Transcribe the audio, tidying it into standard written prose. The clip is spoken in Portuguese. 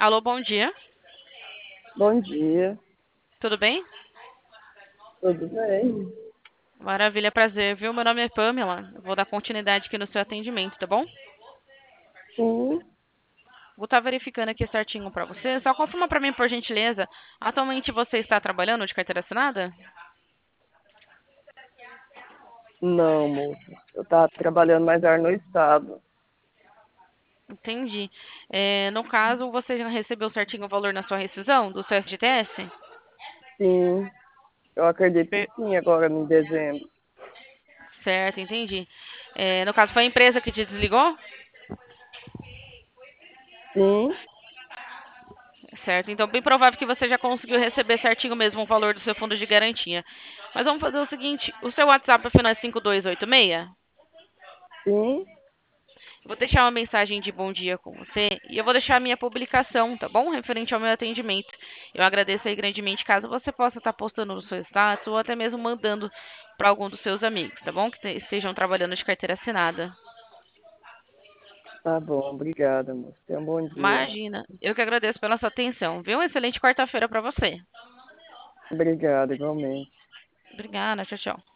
Alô, bom dia. Bom dia, Tudo bem? tudo bem? Maravilha, prazer, viu? Meu nome é Pamela. Eu vou dar continuidade aqui no seu atendimento, tá bom? Sim, Vou estar verificando aqui certinho pra você. Só confirma pra mim, por gentileza. Atualmente você está trabalhando de carteira assinada? não, moça. Eu tava trabalhando mais ar no estado. Entendi. No caso, você já recebeu certinho o valor na sua rescisão do seu FGTS? Sim, eu acredito que Per- sim, agora em dezembro. Certo, entendi. No caso, foi a empresa que te desligou? Sim, Certo, então bem provável que você já conseguiu receber certinho mesmo o valor do seu fundo de garantia. Mas vamos fazer o seguinte, o seu WhatsApp final é 5286? sim, Vou deixar uma mensagem de bom dia com você e eu vou deixar a minha publicação, tá bom? Referente ao meu atendimento. Eu agradeço aí grandemente caso você possa estar postando no seu status ou até mesmo mandando para algum dos seus amigos, tá bom? Que estejam trabalhando de carteira assinada. tá bom, obrigada, moça. Tenha um bom dia. Imagina, eu que agradeço pela sua atenção, viu? Excelente quarta-feira para você. Obrigada, igualmente. Obrigada, tchau, tchau.